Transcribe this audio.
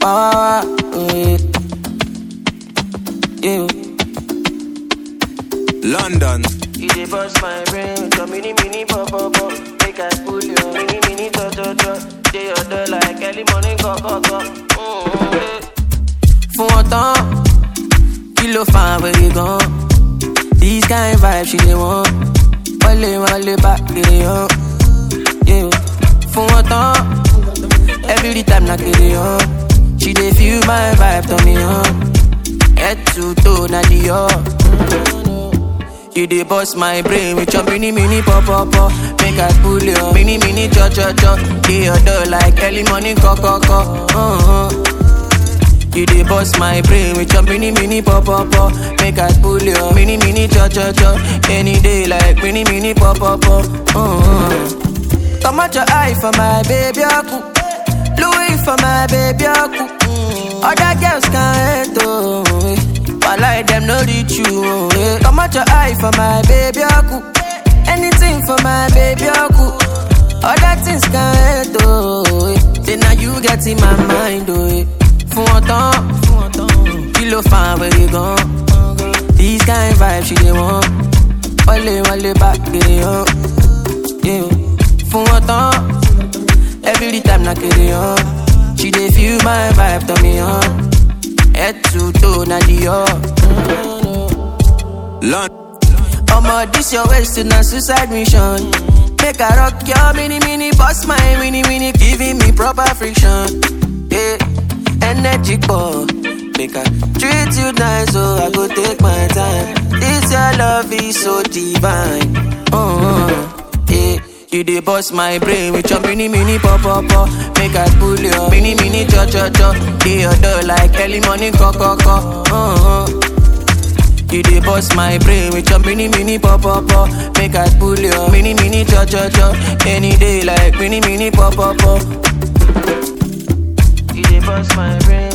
Yeah. London. You dey bust my brain, so mini pop. Make I pull you, mini tot. Dey your door like early morning go. Fún wọn tán, kí ló fa wèrè gan? This kind vibe she dey want. Wọ́n lè bá kiri hàn. Yeah. Fún wọn tán, every time na kiri hàn. She dey feel my vibe, turn me on. Head to toe, na the You dey bust my brain with your mini pop. Make I pull your mini cho. Dey your door like early morning co. You dey bust my brain with your mini pop. Make I pull your mini cho. Any day like mini pop. Come out your eye for my baby aku. Louis for my baby aku. Other girls can't I like them no reach you. Come out your eye for my baby aku. Anything for my baby aku. Other things can't Then now you get in my mind. Fún wọn tán, kí ló fa wèrè gan? This kind vibe she dey want. Wọ́n lè bá kiri hàn. Yeah. Fún wọn tán, every time na kiri hàn. She dey feel my vibe, turn me on. Head to toe, na the Omo, this your waist to na suicide mission. Make I rock your mini, bust my mini, giving me proper friction. Yeah, energy ball. Make I treat you nice, so I go take my time. This your love is so divine. Yeah. You dey bust my brain with your mini pop. Make I pull your mini cho. Dey your door like early morning co. You dey bust my brain with your mini pop. Make I pull your mini cho. Any day like mini pop. You dey bust my brain.